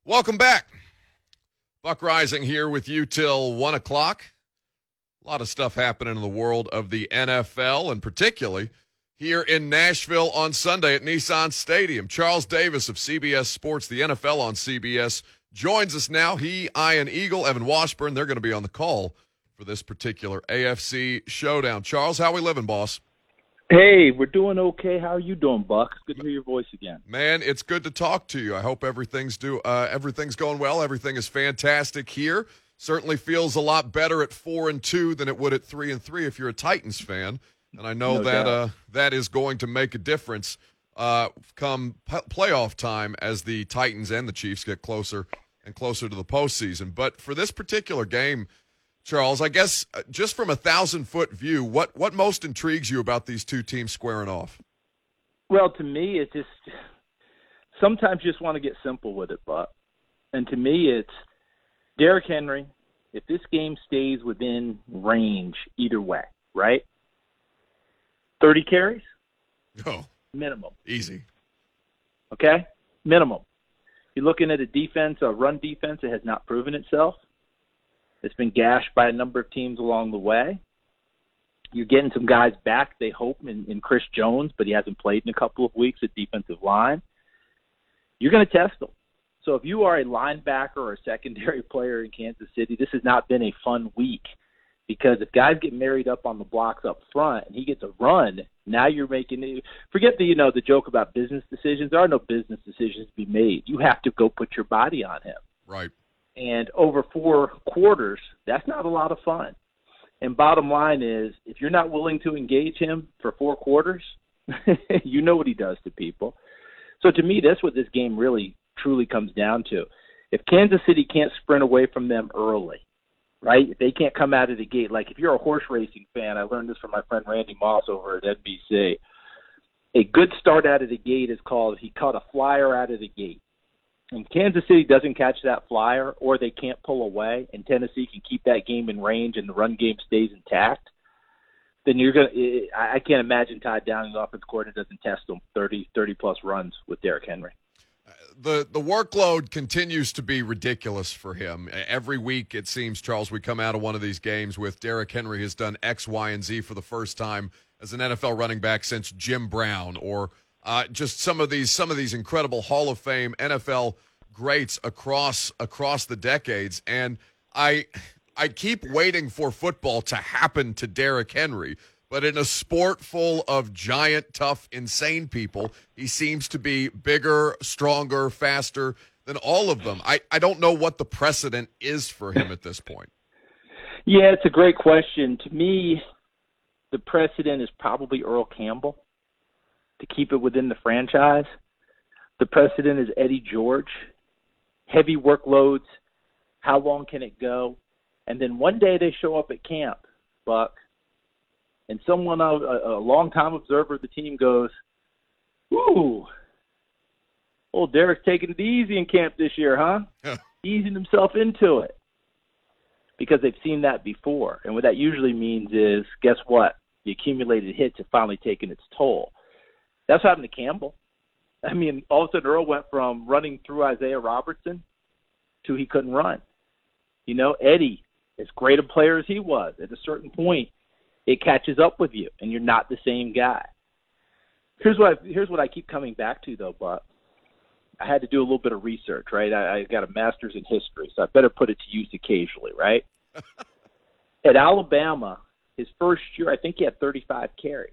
Welcome back. Buck Rising here with you till 1 o'clock. A lot of stuff happening in the world of the NFL, and particularly here in Nashville on Sunday at Nissan Stadium. Charles Davis of CBS Sports, the NFL on CBS, joins us now. He, Ian Eagle, Evan Washburn, they're going to be on the call for this particular AFC showdown. Charles, how we living, boss? Hey, we're doing okay. How are you doing, Buck? It's good to hear your voice again. Man, it's good to talk to you. I hope everything's going well. Everything is fantastic here. Certainly feels a lot better at 4-2 than it would at 3-3 if you're a Titans fan. And I know that is going to make a difference come playoff time as the Titans and the Chiefs get closer and closer to the postseason. But for this particular game, Charles, I guess just from a 1,000-foot view, what most intrigues you about these two teams squaring off? Well, to me, it's just sometimes you just want to get simple with it, Buck. And to me, it's Derrick Henry. If this game stays within range either way, right? 30 carries? Oh. Minimum. Easy. Okay? Minimum. You're looking at a run defense that has not proven itself. It's been gashed by a number of teams along the way. You're getting some guys back, they hope, in Chris Jones, but he hasn't played in a couple of weeks at defensive line. You're going to test them. So if you are a linebacker or a secondary player in Kansas City, this has not been a fun week because if guys get married up on the blocks up front and he gets a run, now you're making – forget the joke about business decisions. There are no business decisions to be made. You have to go put your body on him. Right. And over 4 quarters, that's not a lot of fun. And bottom line is, if you're not willing to engage him for 4 quarters, you know what he does to people. So to me, that's what this game really truly comes down to. If Kansas City can't sprint away from them early, right? If they can't come out of the gate, like if you're a horse racing fan, I learned this from my friend Randy Moss over at NBC. A good start out of the gate is called he caught a flyer out of the gate. And Kansas City doesn't catch that flyer or they can't pull away and Tennessee can keep that game in range and the run game stays intact, then I can't imagine Todd Downing, the offensive coordinator, doesn't test them 30-plus runs with Derrick Henry. The workload continues to be ridiculous for him. Every week, it seems, Charles, we come out of one of these games with Derrick Henry has done X, Y, and Z for the first time as an NFL running back since Jim Brown, or just some of these incredible Hall of Fame NFL greats across the decades. And I keep waiting for football to happen to Derrick Henry. But in a sport full of giant, tough, insane people, he seems to be bigger, stronger, faster than all of them. I don't know what the precedent is for him at this point. Yeah, it's a great question. To me, the precedent is probably Earl Campbell to keep it within the franchise. The precedent is Eddie George. Heavy workloads. How long can it go? And then one day they show up at camp, Buck, and someone, a long-time observer of the team goes, ooh, old Derrick's taking it easy in camp this year, huh? Yeah. Easing himself into it. Because they've seen that before. And what that usually means is, guess what? The accumulated hits have finally taken its toll. That's what happened to Campbell. I mean, all of a sudden Earl went from running through Isaiah Robertson to he couldn't run. You know, Eddie, as great a player as he was, at a certain point, it catches up with you, and you're not the same guy. Here's what I keep coming back to, though, Buck. I had to do a little bit of research, right? I got a master's in history, so I better put it to use occasionally, right? At Alabama, his first year, I think he had 35 carries.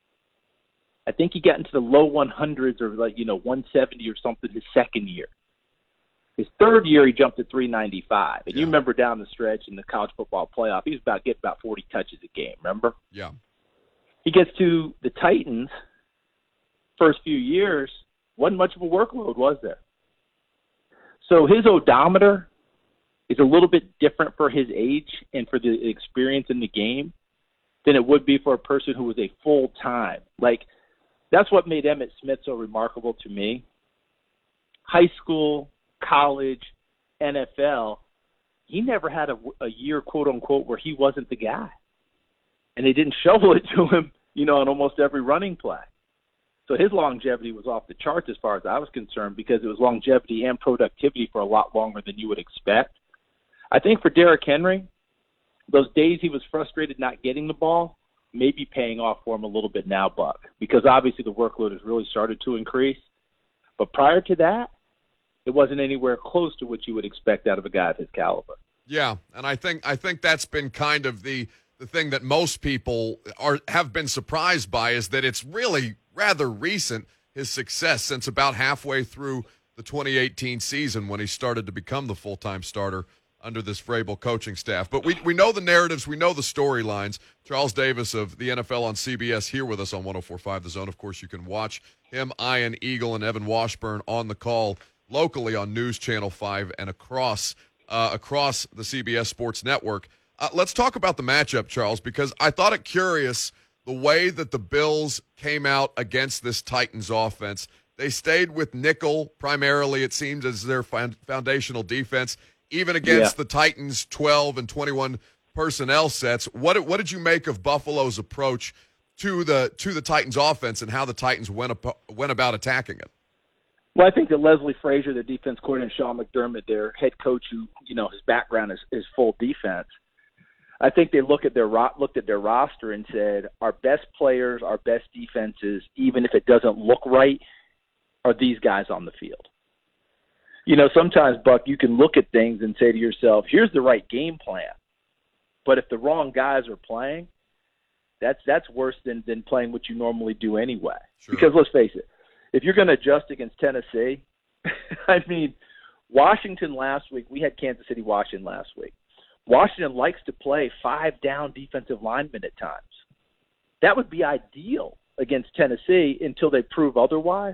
I think he got into the low 100s or 170 or something his second year. His third year, he jumped to 395. And You remember down the stretch in the college football playoff, he was getting about 40 touches a game, remember? Yeah. He gets to the Titans, first few years, wasn't much of a workload, was there? So his odometer is a little bit different for his age and for the experience in the game than it would be for a person who was a full-time. That's what made Emmitt Smith so remarkable to me. High school, college, NFL, he never had a year, quote unquote, where he wasn't the guy. And they didn't shovel it to him, on almost every running play. So his longevity was off the charts as far as I was concerned because it was longevity and productivity for a lot longer than you would expect. I think for Derrick Henry, those days he was frustrated not getting the ball may be paying off for him a little bit now, Buck, because obviously the workload has really started to increase. But prior to that, it wasn't anywhere close to what you would expect out of a guy of his caliber. Yeah, and I think that's been kind of the thing that most people have been surprised by is that it's really rather recent, his success, since about halfway through the 2018 season when he started to become the full-time starter under this Vrabel coaching staff. But we know the narratives, we know the storylines. Charles Davis of the NFL on CBS here with us on 104.5 The Zone. Of course, you can watch him, Ian Eagle, and Evan Washburn on the call locally on News Channel 5 and across the CBS Sports Network. Let's talk about the matchup, Charles, because I thought it curious the way that the Bills came out against this Titans offense. They stayed with nickel primarily, it seems, as their foundational defense, even against the Titans' 12 and 21 personnel sets. What did you make of Buffalo's approach to the Titans offense and how the Titans went about attacking it? Well, I think that Leslie Frazier, the defense coordinator, Sean McDermott, their head coach, who his background is full defense. I think they looked at their roster and said, our best players, our best defenses, even if it doesn't look right, are these guys on the field. Sometimes, Buck, you can look at things and say to yourself, here's the right game plan. But if the wrong guys are playing, that's worse than playing what you normally do anyway. Sure. Because let's face it, if you're going to adjust against Tennessee, I mean, Washington last week, we had Kansas City, Washington last week. Washington likes to play 5-down defensive linemen at times. That would be ideal against Tennessee until they prove otherwise,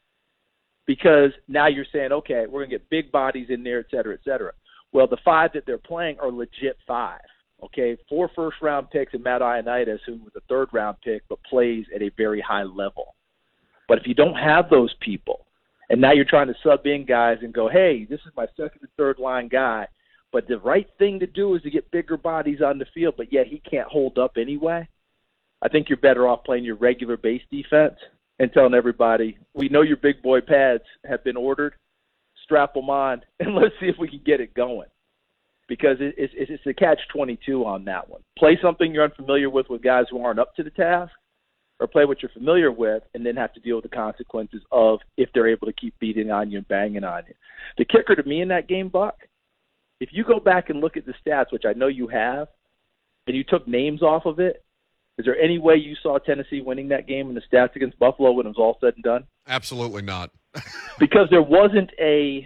because now you're saying, okay, we're going to get big bodies in there, et cetera, et cetera. Well, the 5 that they're playing are legit 5, okay? 4 first-round picks and Matt Ioannidis, who was a third-round pick but plays at a very high level. But if you don't have those people, and now you're trying to sub in guys and go, hey, this is my second and third line guy, but the right thing to do is to get bigger bodies on the field, but yet he can't hold up anyway, I think you're better off playing your regular base defense and telling everybody, we know your big boy pads have been ordered, strap them on, and let's see if we can get it going. Because it's a catch-22 on that one. Play something you're unfamiliar with guys who aren't up to the task, or play what you're familiar with and then have to deal with the consequences of if they're able to keep beating on you and banging on you. The kicker to me in that game, Buck, if you go back and look at the stats, which I know you have, and you took names off of it, is there any way you saw Tennessee winning that game in the stats against Buffalo when it was all said and done? Absolutely not. Because there wasn't there's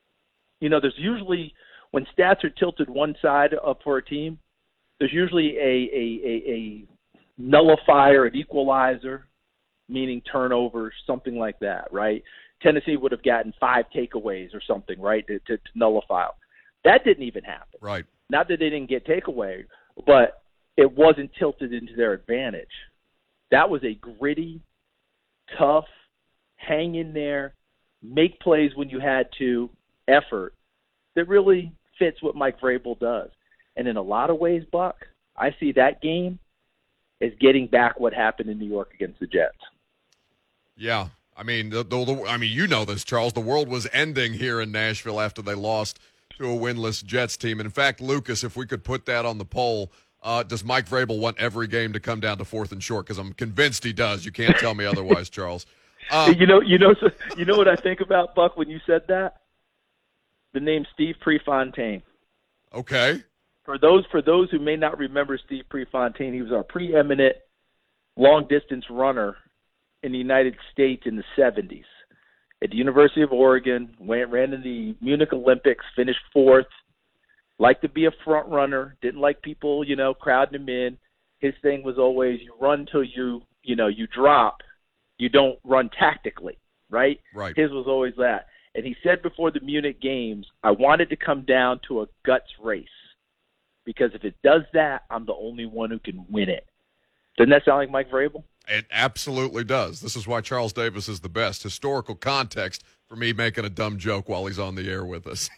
usually, when stats are tilted one side up for a team, there's usually a nullifier, an equalizer, meaning turnovers, something like that, right? Tennessee would have gotten 5 takeaways or something, right, to nullify. That didn't even happen. Right. Not that they didn't get takeaway, but it wasn't tilted into their advantage. That was a gritty, tough, hang in there, make plays when you had to effort that really fits what Mike Vrabel does. And in a lot of ways, Buck, I see that game as getting back what happened in New York against the Jets. Yeah. I mean, you know this, Charles. The world was ending here in Nashville after they lost to a winless Jets team. And in fact, Lucas, if we could put that on the poll, does Mike Vrabel want every game to come down to 4th and short? Because I'm convinced he does. You can't tell me otherwise, Charles. You know what I think about, Buck, when you said that? The name Steve Prefontaine. Okay. For those who may not remember Steve Prefontaine, he was our preeminent long-distance runner in the United States in the 70s. At the University of Oregon, ran in the Munich Olympics, finished 4th, liked to be a front runner, didn't like people, crowding him in. His thing was always you run till you drop. You don't run tactically, right? Right. His was always that. And he said before the Munich games, I wanted to come down to a guts race because if it does that, I'm the only one who can win it. Doesn't that sound like Mike Vrabel? It absolutely does. This is why Charles Davis is the best. Historical context for me making a dumb joke while he's on the air with us.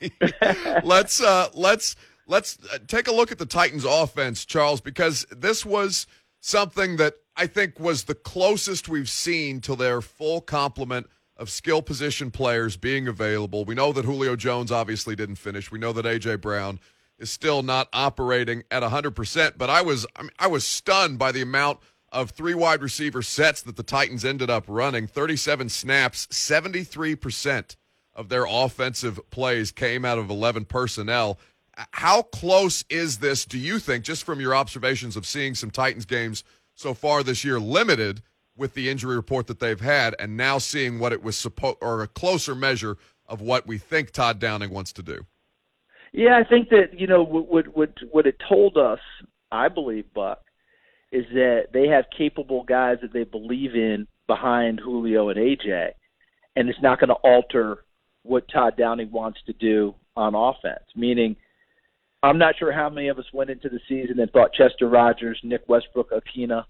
Let's take a look at the Titans offense, Charles, because this was something that I think was the closest we've seen to their full complement of skill position players being available. We know that Julio Jones obviously didn't finish. We know that A.J. Brown is still not operating at 100%, but I was stunned by the amount of 3 wide receiver sets that the Titans ended up running. 37 snaps, 73% of their offensive plays came out of 11 personnel. How close is this, do you think, just from your observations of seeing some Titans games so far this year, limited with the injury report that they've had, and now seeing what it was or a closer measure of what we think Todd Downing wants to do? Yeah, I think that, what it told us, I believe, Buck, is that they have capable guys that they believe in behind Julio and AJ, and it's not going to alter what Todd Downing wants to do on offense. Meaning, I'm not sure how many of us went into the season and thought Chester Rogers, Nick Westbrook, Akina,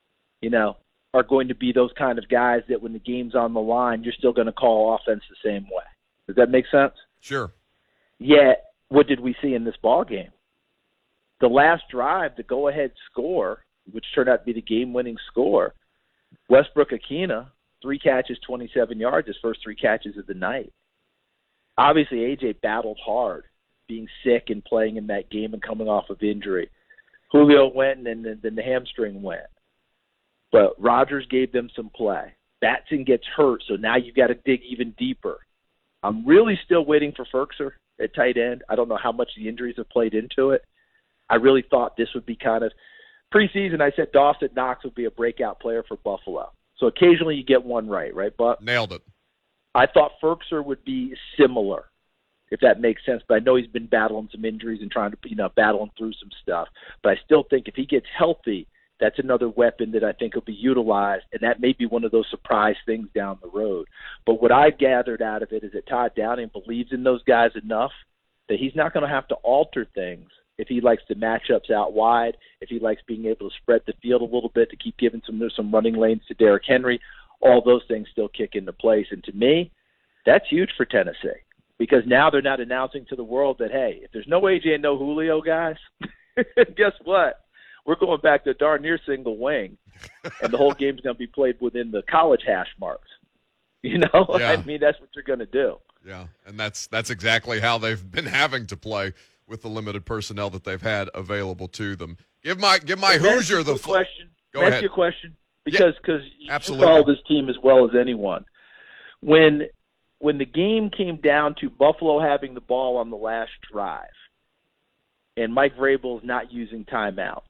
are going to be those kind of guys that when the game's on the line, you're still going to call offense the same way. Does that make sense? Sure. Yet, what did we see in this ball game? The last drive, the go-ahead score, which turned out to be the game-winning score, Westbrook Akina, 3 catches, 27 yards, his first 3 catches of the night. Obviously, AJ battled hard, being sick and playing in that game and coming off of injury. Julio went, and then the hamstring went. But Rodgers gave them some play. Batson gets hurt, so now you've got to dig even deeper. I'm really still waiting for Ferkser at tight end. I don't know how much the injuries have played into it. I really thought this would be kind of preseason. I said Dawson Knox would be a breakout player for Buffalo. So occasionally you get one right, Buck? Nailed it. I thought Ferkser would be similar, if that makes sense. But I know he's been battling some injuries and trying to, battling through some stuff. But I still think if he gets healthy, that's another weapon that I think will be utilized, and that may be one of those surprise things down the road. But what I gathered out of it is that Todd Downing believes in those guys enough that he's not going to have to alter things if he likes the matchups out wide, if he likes being able to spread the field a little bit to keep giving some running lanes to Derrick Henry. All those things still kick into place. And to me, that's huge for Tennessee because now they're not announcing to the world that, hey, if there's no AJ and no Julio, guys, guess what? We're going back to darn near single wing, and the whole game's going to be played within the college hash marks. Yeah. I mean, that's what you're going to do. Yeah, and that's exactly how they've been having to play with the limited personnel that they've had available to them. Give my Hoosier the question. Go ahead. Ask you a question because you absolutely follow this team as well as anyone. When the game came down to Buffalo having the ball on the last drive, and Mike Vrabel's not using timeouts.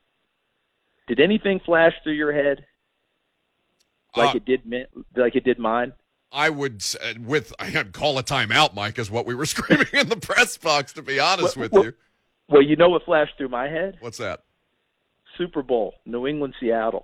Did anything flash through your head like it did mine? I would call a timeout, Mike, is what we were screaming in the press box, to be honest with you. Well, you know what flashed through my head? What's that? Super Bowl, New England, Seattle.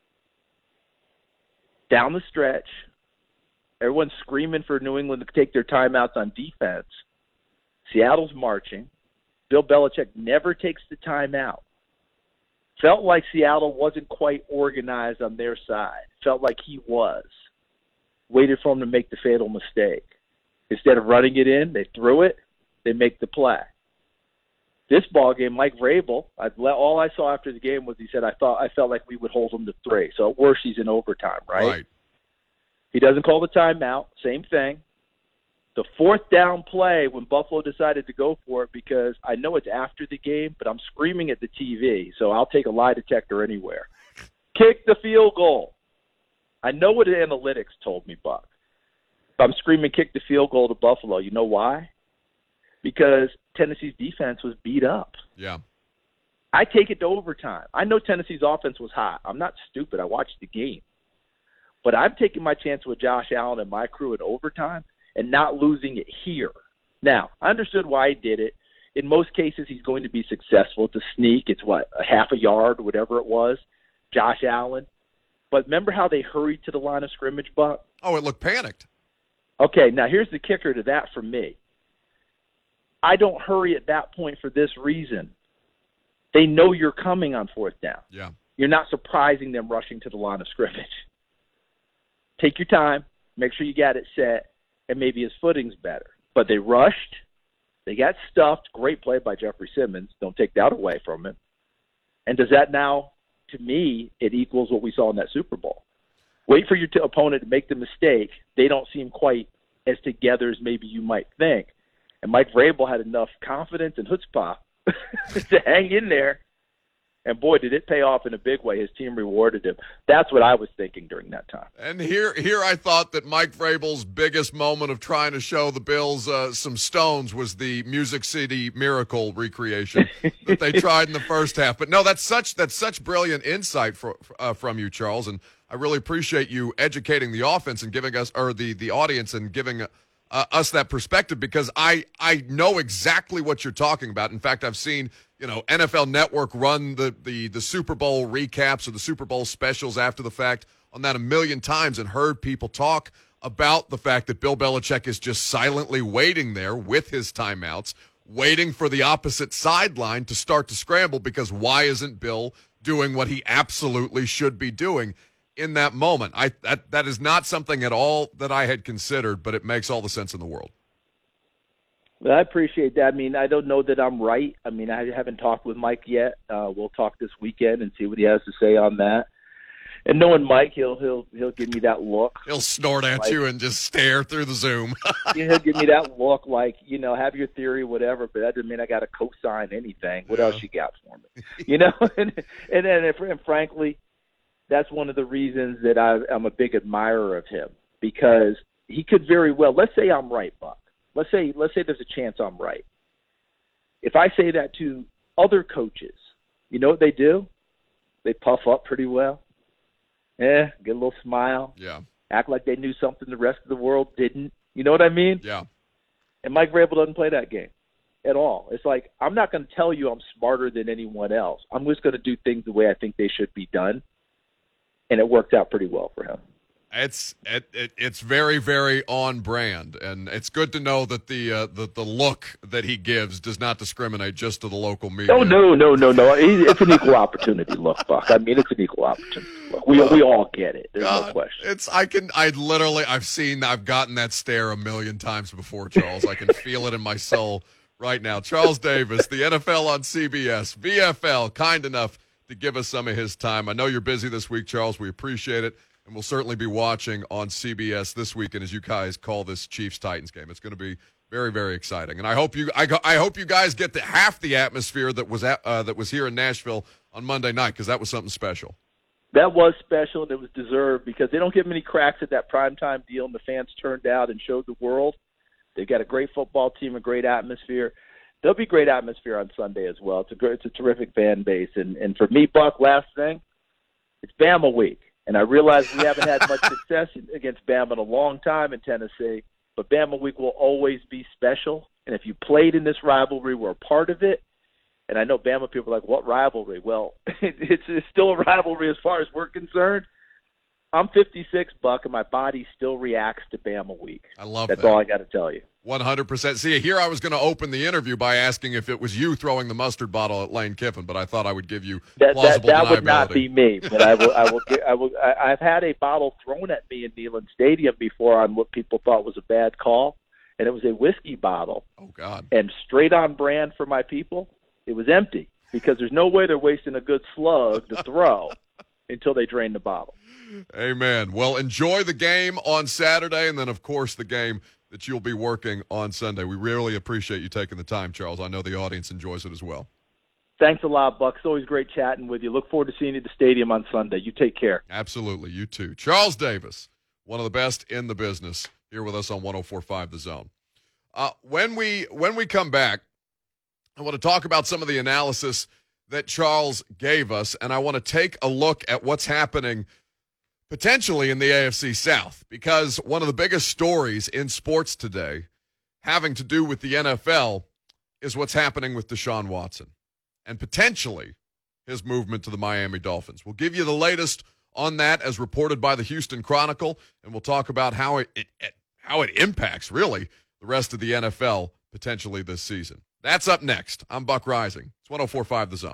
Down the stretch, everyone's screaming for New England to take their timeouts on defense. Seattle's marching. Bill Belichick never takes the timeout. Felt like Seattle wasn't quite organized on their side. Felt like he was. Waited for him to make the fatal mistake. Instead of running it in, they threw it. They make the play. This ball game, Mike Vrabel, all I saw after the game was he said, I felt like we would hold him to 3. So at worst, he's in overtime, right? He doesn't call the timeout. Same thing. The 4th down play when Buffalo decided to go for it, because I know it's after the game, but I'm screaming at the TV, so I'll take a lie detector anywhere. Kick the field goal. I know what the analytics told me, Buck. But I'm screaming kick the field goal to Buffalo. You know why? Because Tennessee's defense was beat up. Yeah. I take it to overtime. I know Tennessee's offense was hot. I'm not stupid. I watched the game. But I'm taking my chance with Josh Allen and my crew in overtime and not losing it here. Now, I understood why he did it. In most cases, he's going to be successful. It's a sneak. It's, a half a yard, whatever it was. Josh Allen. But remember how they hurried to the line of scrimmage, Buck? Oh, it looked panicked. Okay, now here's the kicker to that for me. I don't hurry at that point for this reason. They know you're coming on 4th down. Yeah. You're not surprising them rushing to the line of scrimmage. Take your time. Make sure you got it set. And maybe his footing's better. But they rushed. They got stuffed. Great play by Jeffrey Simmons. Don't take that away from him. And does that now to me, it equals what we saw in that Super Bowl. Wait for your opponent to make the mistake. They don't seem quite as together as maybe you might think. And Mike Vrabel had enough confidence and chutzpah to hang in there. And, boy, did it pay off in a big way. His team rewarded him. That's what I was thinking during that time. And here I thought that Mike Vrabel's biggest moment of trying to show the Bills some stones was the Music City Miracle recreation that they tried in the first half. But, no, that's such brilliant insight from you, Charles, and I really appreciate you educating the offense and giving us, or the audience, and giving us that perspective, because I know exactly what you're talking about. In fact, I've seen NFL Network run the Super Bowl recaps or the Super Bowl specials after the fact on that a million times, and heard people talk about the fact that Bill Belichick is just silently waiting there with his timeouts, waiting for the opposite sideline to start to scramble, because why isn't Bill doing what he absolutely should be doing in that moment? That is not something at all that I had considered, but it makes all the sense in the world. Well, I appreciate that. I mean, I don't know that I'm right. I mean, I haven't talked with Mike yet. We'll talk this weekend and see what he has to say on that. And knowing Mike, he'll give me that look. He'll snort at you and just stare through the Zoom. He'll give me that look like, have your theory, whatever, but that doesn't mean I got to co-sign anything. What else you got for me? And frankly, that's one of the reasons that I'm a big admirer of him, because he could very well, let's say I'm right, Buck. Let's say there's a chance I'm right. If I say that to other coaches, you know what they do? They puff up pretty well. Get a little smile. Yeah. Act like they knew something the rest of the world didn't. You know what I mean? Yeah. And Mike Vrabel doesn't play that game at all. It's like, I'm not going to tell you I'm smarter than anyone else. I'm just going to do things the way I think they should be done. And it worked out pretty well for him. It's very, very on brand, and it's good to know that the look that he gives does not discriminate just to the local media. Oh, no. It's an equal opportunity look, Buck. I mean, it's an equal opportunity look. We all get it. There's no question. I've gotten that stare a million times before, Charles. I can feel it in my soul right now. Charles Davis, the NFL on CBS, VFL, kind enough to give us some of his time. I know you're busy this week, Charles. We appreciate it. And we'll certainly be watching on CBS this weekend as you guys call this Chiefs-Titans game. It's going to be very, very exciting. And I hope you guys get half the atmosphere that was here in Nashville on Monday night, because that was something special. That was special, and it was deserved, because they don't get many cracks at that primetime deal, and the fans turned out and showed the world. They've got a great football team, a great atmosphere. There'll be great atmosphere on Sunday as well. It's a terrific fan base. And for me, Buck, last thing, it's Bama week. And I realize we haven't had much success against Bama in a long time in Tennessee, but Bama week will always be special. And if you played in this rivalry, we're a part of it. And I know Bama people are like, what rivalry? Well, it's still a rivalry as far as we're concerned. I'm 56, Buck, and my body still reacts to Bama week. I love that. That's that. all I got to tell you. 100%. See, here I was going to open the interview by asking if it was you throwing the mustard bottle at Lane Kiffin, but I thought I would give you plausible deniability. That would not be me, but I've had a bottle thrown at me in Neyland Stadium before on what people thought was a bad call, and it was a whiskey bottle. Oh, God. And straight on brand for my people, it was empty, because there's no way they're wasting a good slug to throw until they drain the bottle. Amen. Well, enjoy the game on Saturday, and then, of course, the game that you'll be working on Sunday. We really appreciate you taking the time, Charles. I know the audience enjoys it as well. Thanks a lot, Buck. It's always great chatting with you. Look forward to seeing you at the stadium on Sunday. You take care. Absolutely. You too. Charles Davis, one of the best in the business, here with us on 104.5 The Zone. When we come back, I want to talk about some of the analysis that Charles gave us, and I want to take a look at what's happening potentially in the AFC South, because one of the biggest stories in sports today having to do with the NFL is what's happening with Deshaun Watson and potentially his movement to the Miami Dolphins. We'll give you the latest on that as reported by the Houston Chronicle, and we'll talk about how it impacts, really, the rest of the NFL potentially this season. That's up next. I'm Buck Rising. It's 104.5 The Zone.